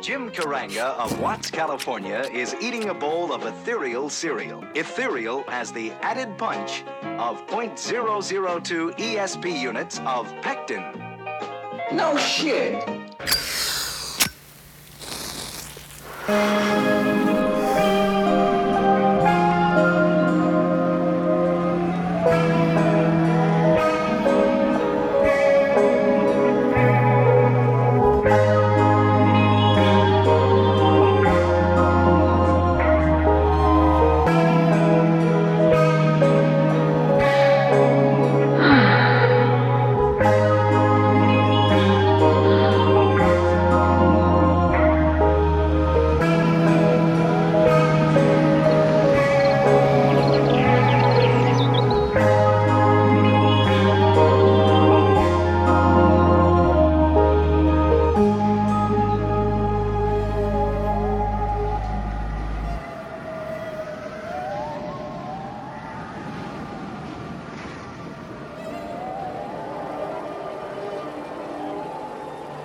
Jim Karanga of Watts, California is eating a bowl of ethereal cereal. Ethereal has the added punch of 0.002 ESP units of pectin. No shit.